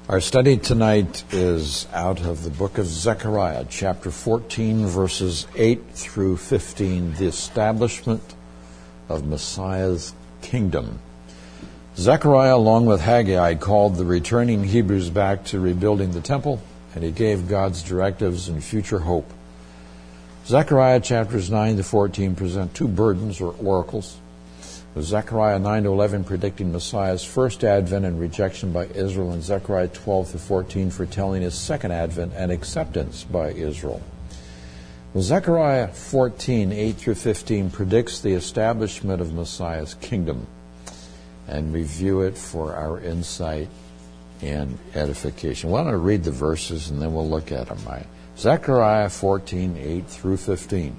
Our study tonight is out of the book of Zechariah, chapter 14, verses 8 through 15, the establishment of Messiah's kingdom. Zechariah, along with Haggai, called the returning Hebrews back to rebuilding the temple, and he gave God's directives and future hope. Zechariah chapters 9 to 14 present two burdens or oracles, with Zechariah 9 to 11 predicting Messiah's first advent and rejection by Israel, and Zechariah 12 to 14 foretelling his second advent and acceptance by Israel. Well, Zechariah 14, 8 through 15 predicts the establishment of Messiah's kingdom, and review it for our insight and edification. Well, I'm going to read the verses and then we'll look at them. Zechariah 14, 8 through 15.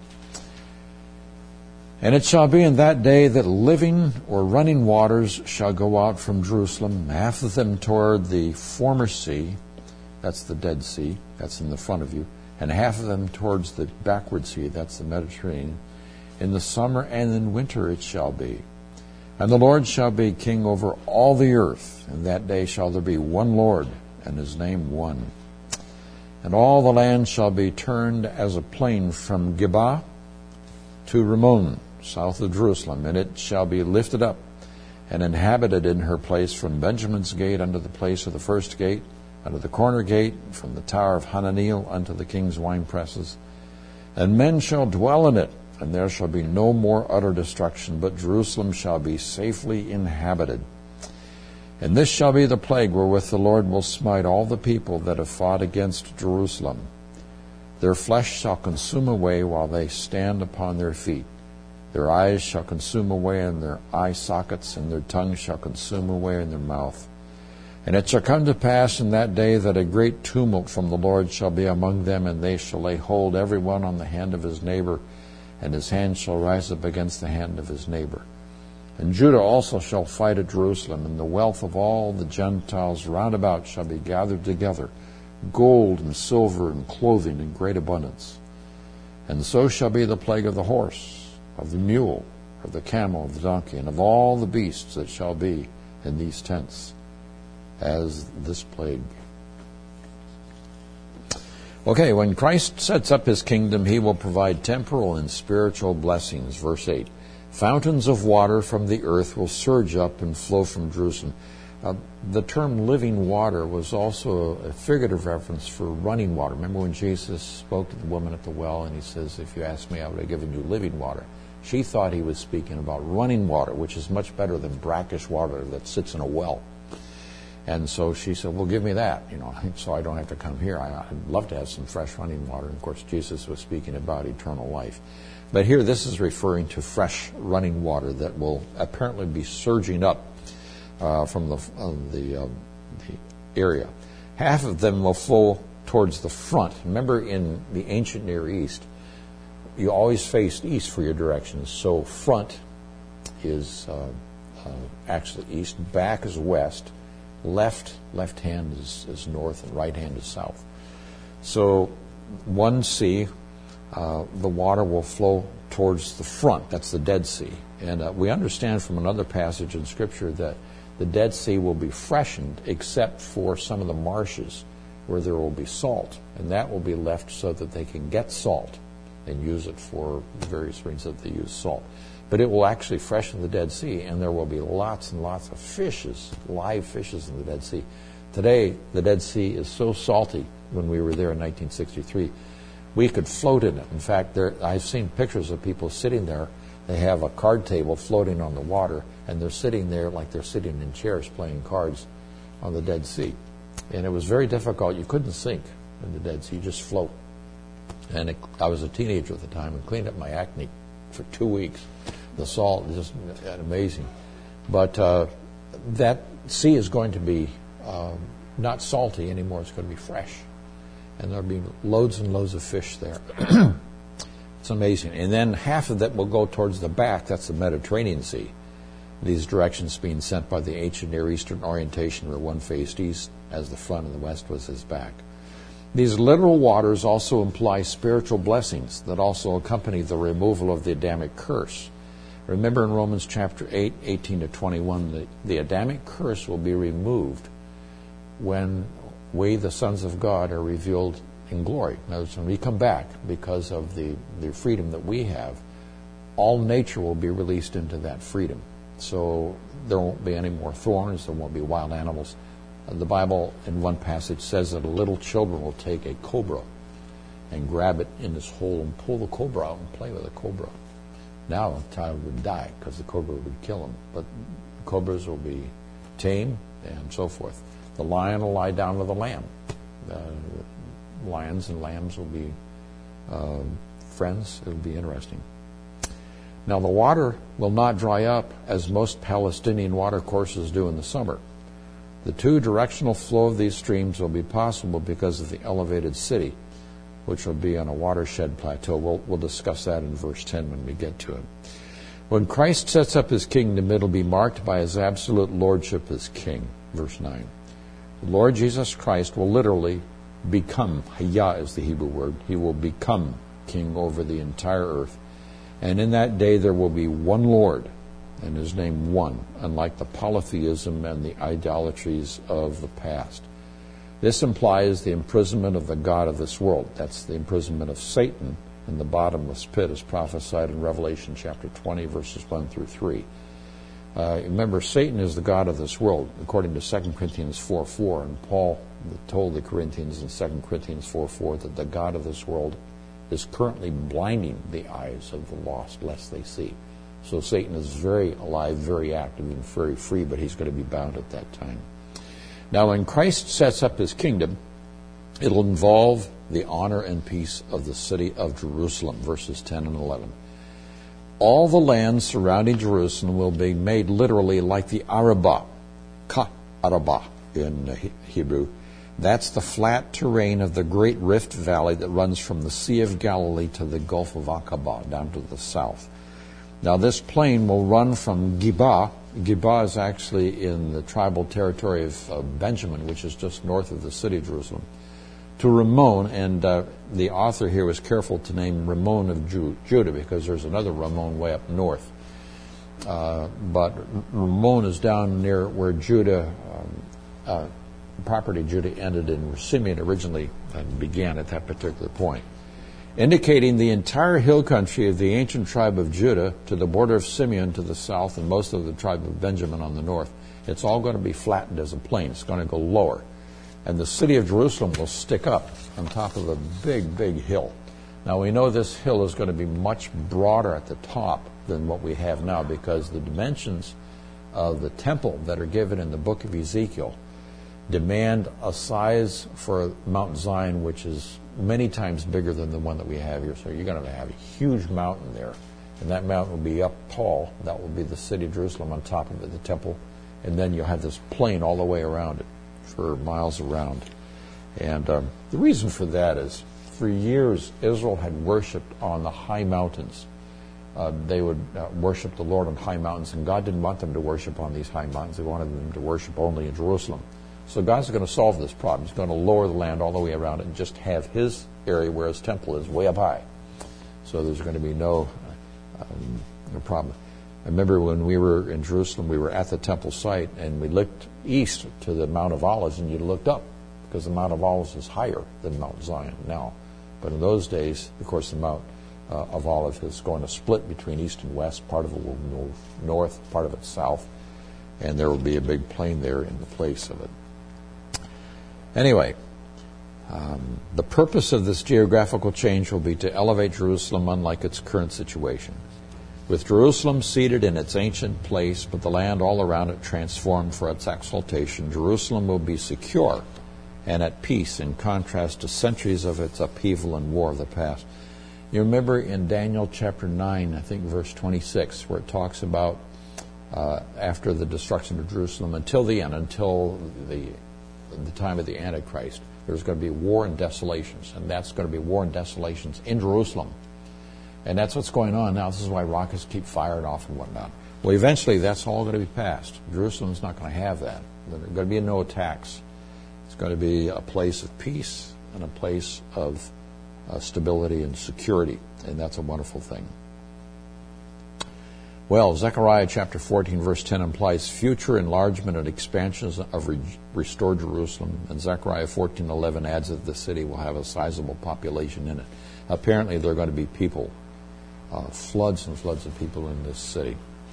And it shall be in that day that living or running waters shall go out from Jerusalem, half of them toward the former sea, that's the Dead Sea, that's in the front of you, and half of them towards the backward sea, that's the Mediterranean. In the summer and in winter it shall be. And the Lord shall be king over all the earth. In that day shall there be one Lord, and his name one. And all the land shall be turned as a plain from Geba to Rimmon, south of Jerusalem, and it shall be lifted up and inhabited in her place from Benjamin's gate unto the place of the first gate, unto the corner gate, from the tower of Hananeel unto the king's wine presses. And men shall dwell in it, and there shall be no more utter destruction, but Jerusalem shall be safely inhabited. And this shall be the plague wherewith the Lord will smite all the people that have fought against Jerusalem. Their flesh shall consume away while they stand upon their feet. Their eyes shall consume away in their eye sockets, and their tongue shall consume away in their mouth. And it shall come to pass in that day that a great tumult from the Lord shall be among them, and they shall lay hold every one on the hand of his neighbor, and his hand shall rise up against the hand of his neighbor. And Judah also shall fight at Jerusalem, and the wealth of all the Gentiles round about shall be gathered together, gold and silver and clothing in great abundance. And so shall be the plague of the horse, of the mule, of the camel, of the donkey, and of all the beasts that shall be in these tents, as this plague. Okay, when Christ sets up his kingdom, he will provide temporal and spiritual blessings. Verse 8, fountains of water from the earth will surge up and flow from Jerusalem. The term living water was also a figurative reference for running water. Remember when Jesus spoke to the woman at the well, and he says, if you asked me, I would have given you living water. She thought he was speaking about running water, which is much better than brackish water that sits in a well. And so she said, well, give me that, so I don't have to come here. I'd love to have some fresh running water. And of course, Jesus was speaking about eternal life. But here, this is referring to fresh running water that will apparently be surging up from the area. Half of them will flow towards the front. Remember, in the ancient Near East, you always faced east for your directions. So front is actually east, back is west, left hand is north, and right hand is south. So one sea, the water will flow towards the front. That's the Dead Sea. And we understand from another passage in Scripture that the Dead Sea will be freshened except for some of the marshes where there will be salt. And that will be left so that they can get salt and use it for various reasons that they use salt. But it will actually freshen the Dead Sea, and there will be lots and lots of fishes, live fishes in the Dead Sea. Today, the Dead Sea is so salty. When we were there in 1963, we could float in it. In fact, I've seen pictures of people sitting there. They have a card table floating on the water, and they're sitting there like they're sitting in chairs playing cards on the Dead Sea. And it was very difficult. You couldn't sink in the Dead Sea. You just float. And I was a teenager at the time and cleaned up my acne for 2 weeks. The salt is just amazing. But that sea is going to be not salty anymore. It's going to be fresh. And there'll be loads and loads of fish there. It's amazing. And then half of that will go towards the back. That's the Mediterranean Sea. These directions being sent by the ancient Near Eastern orientation, where one faced east as the front and the west was his back. These literal waters also imply spiritual blessings that also accompany the removal of the Adamic curse. Remember in Romans chapter 8, 18 to 21, the Adamic curse will be removed when we, the sons of God, are revealed in glory. In other words, when we come back, because of the freedom that we have, all nature will be released into that freedom. So there won't be any more thorns, there won't be wild animals. The Bible, in one passage, says that a little children will take a cobra and grab it in its hole and pull the cobra out and play with the cobra. Now a child would die because the cobra would kill him, but cobras will be tame and so forth. The lion will lie down with the lamb. Lions and lambs will be friends. It'll be interesting. Now the water will not dry up as most Palestinian water courses do in the summer. The two-directional flow of these streams will be possible because of the elevated city, which will be on a watershed plateau. We'll discuss that in verse 10 when we get to it. When Christ sets up his kingdom, it'll be marked by his absolute lordship as king. Verse 9. The Lord Jesus Christ will literally become, Hayah is the Hebrew word, he will become king over the entire earth. And in that day there will be one Lord, and his name one, unlike the polytheism and the idolatries of the past. This implies the imprisonment of the god of this world. That's the imprisonment of Satan in the bottomless pit, as prophesied in Revelation chapter 20, verses 1 through 3. Remember, Satan is the god of this world, according to 2 Corinthians 4:4, and Paul told the Corinthians in 2 Corinthians 4:4 that the god of this world is currently blinding the eyes of the lost, lest they see. So Satan is very alive, very active, and very free, but he's going to be bound at that time. Now, when Christ sets up his kingdom, it'll involve the honor and peace of the city of Jerusalem, verses 10 and 11. All the land surrounding Jerusalem will be made literally like the Arabah, Ka-Arabah in Hebrew. That's the flat terrain of the great rift valley that runs from the Sea of Galilee to the Gulf of Aqaba, down to the south. Now, this plain will run from Gibah. Gibah is actually in the tribal territory of Benjamin, which is just north of the city of Jerusalem, to Ramon, and the author here was careful to name Ramon of Judah because there's another Ramon way up north. But Ramon is down near where Judah, property Judah ended and where Simeon originally began at that particular point, indicating the entire hill country of the ancient tribe of Judah to the border of Simeon to the south and most of the tribe of Benjamin on the north. It's all going to be flattened as a plain. It's going to go lower. And the city of Jerusalem will stick up on top of a big, big hill. Now, we know this hill is going to be much broader at the top than what we have now because the dimensions of the temple that are given in the book of Ezekiel demand a size for Mount Zion which is many times bigger than the one that we have here. So you're going to have a huge mountain there. And that mountain will be up tall. That will be the city of Jerusalem on top of it, the temple. And then you'll have this plain all the way around it for miles around. And the reason for that is for years Israel had worshipped on the high mountains. They would worship the Lord on high mountains, and God didn't want them to worship on these high mountains. He wanted them to worship only in Jerusalem. So God's going to solve this problem. He's going to lower the land all the way around it and just have his area where his temple is way up high. So there's going to be no problem. I remember when we were in Jerusalem, we were at the temple site, and we looked east to the Mount of Olives, and you looked up because the Mount of Olives is higher than Mount Zion now. But in those days, of course, the Mount of Olives is going to split between east and west. Part of it will move north, part of it south, and there will be a big plain there in the place of it. Anyway, the purpose of this geographical change will be to elevate Jerusalem unlike its current situation. With Jerusalem seated in its ancient place, but the land all around it transformed for its exaltation, Jerusalem will be secure and at peace in contrast to centuries of its upheaval and war of the past. You remember in Daniel chapter 9, I think verse 26, where it talks about after the destruction of Jerusalem until the end, until the time of the Antichrist, there's going to be war and desolations, and that's going to be war and desolations in Jerusalem. And that's what's going on now. This is why rockets keep firing off and whatnot. Well, eventually that's all going to be passed. Jerusalem's not going to have that. There are going to be no attacks. It's going to be a place of peace and a place of stability and security, and that's a wonderful thing. Well, Zechariah chapter 14, verse 10 implies future enlargement and expansions of restored Jerusalem, and Zechariah 14:11 adds that the city will have a sizable population in it. Apparently, there are going to be people, floods and floods of people in this city.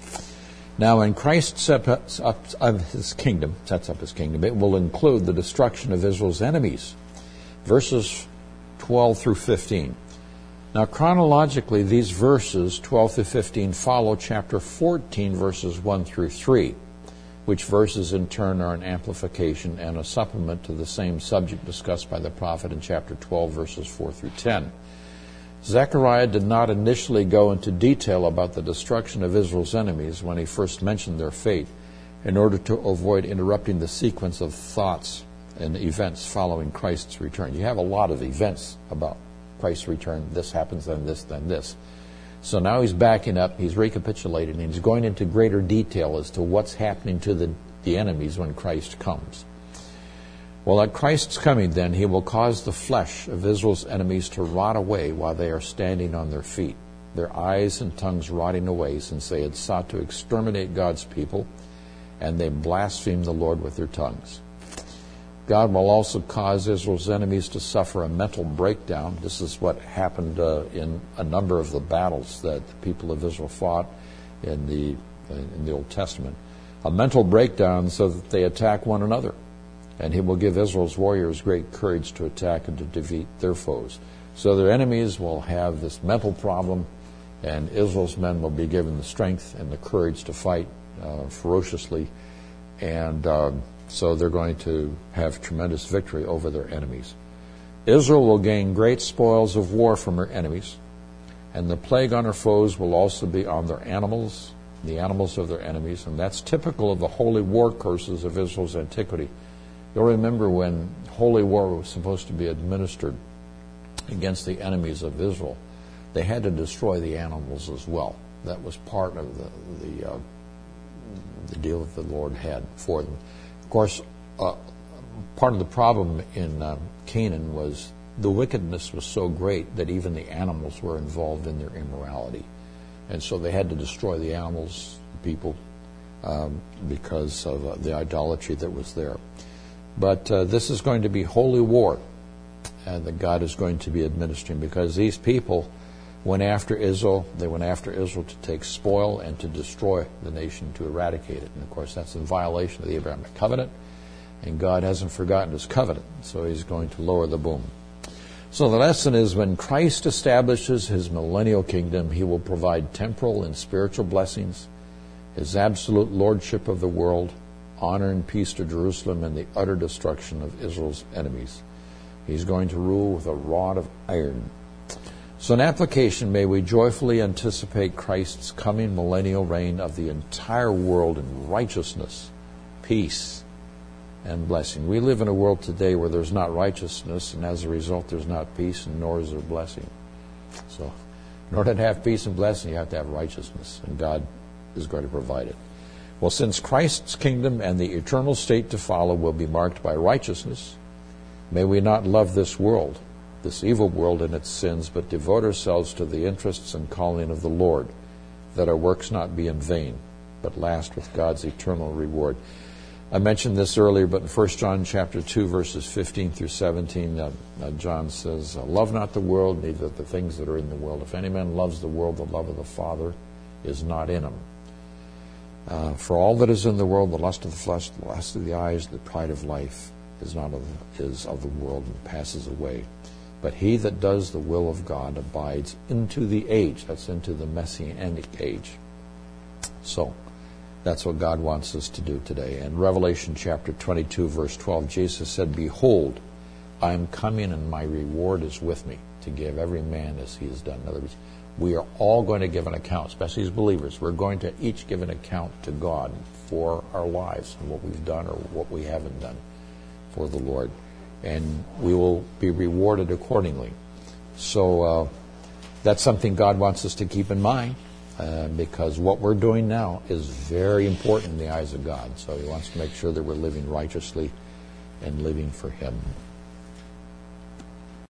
Now, when Christ sets up his kingdom, it will include the destruction of Israel's enemies. Verses 12 through 15. Now, chronologically, these verses, 12 through 15, follow chapter 14, verses 1 through 3, which verses in turn are an amplification and a supplement to the same subject discussed by the prophet in chapter 12, verses 4 through 10. Zechariah did not initially go into detail about the destruction of Israel's enemies when he first mentioned their fate, in order to avoid interrupting the sequence of thoughts and events following Christ's return. You have a lot of events about Christ's return. This happens, then this, then this. So now he's backing up, he's recapitulating, and he's going into greater detail as to what's happening to the enemies when Christ comes. Well, at Christ's coming, then, he will cause the flesh of Israel's enemies to rot away while they are standing on their feet, their eyes and tongues rotting away, since they had sought to exterminate God's people, and they blasphemed the Lord with their tongues. God will also cause Israel's enemies to suffer a mental breakdown. This is what happened in a number of the battles that the people of Israel fought in the Old Testament. A mental breakdown so that they attack one another. And he will give Israel's warriors great courage to attack and to defeat their foes. So their enemies will have this mental problem, and Israel's men will be given the strength and the courage to fight ferociously. And so they're going to have tremendous victory over their enemies. Israel will gain great spoils of war from her enemies, and the plague on her foes will also be on their animals, the animals of their enemies, and that's typical of the holy war curses of Israel's antiquity. You'll remember when holy war was supposed to be administered against the enemies of Israel, they had to destroy the animals as well. That was part of the deal that the Lord had for them. Of course, part of the problem in Canaan was the wickedness was so great that even the animals were involved in their immorality. And so they had to destroy the animals, the people, because of the idolatry that was there. But this is going to be holy war that God is going to be administering, because these people went after Israel. They went after Israel to take spoil and to destroy the nation, to eradicate it. And of course, that's in violation of the Abrahamic covenant. And God hasn't forgotten his covenant, so he's going to lower the boom. So the lesson is, when Christ establishes his millennial kingdom, he will provide temporal and spiritual blessings, his absolute lordship of the world, honor and peace to Jerusalem, and the utter destruction of Israel's enemies. He's going to rule with a rod of iron. So in application, may we joyfully anticipate Christ's coming millennial reign of the entire world in righteousness, peace, and blessing. We live in a world today where there's not righteousness, and as a result there's not peace, and nor is there blessing. So in order to have peace and blessing, you have to have righteousness, and God is going to provide it. Well, since Christ's kingdom and the eternal state to follow will be marked by righteousness, may we not love this world, this evil world and its sins, but devote ourselves to the interests and calling of the Lord, that our works not be in vain, but last with God's eternal reward. I mentioned this earlier, but in 1 John chapter 2, verses 15 through 17, John says, love not the world, neither the things that are in the world. If any man loves the world, the love of the Father is not in him. For all that is in the world, the lust of the flesh, the lust of the eyes, the pride of life, is of the world and passes away. But he that does the will of God abides into the age. That's into the Messianic age. So that's what God wants us to do today. In Revelation chapter 22, verse 12, Jesus said, behold, I am coming, and my reward is with me, to give every man as he has done. In other words, we are all going to give an account, especially as believers. We're going to each give an account to God for our lives and what we've done or what we haven't done for the Lord. And we will be rewarded accordingly. So that's something God wants us to keep in mind, because what we're doing now is very important in the eyes of God. So he wants to make sure that we're living righteously and living for him.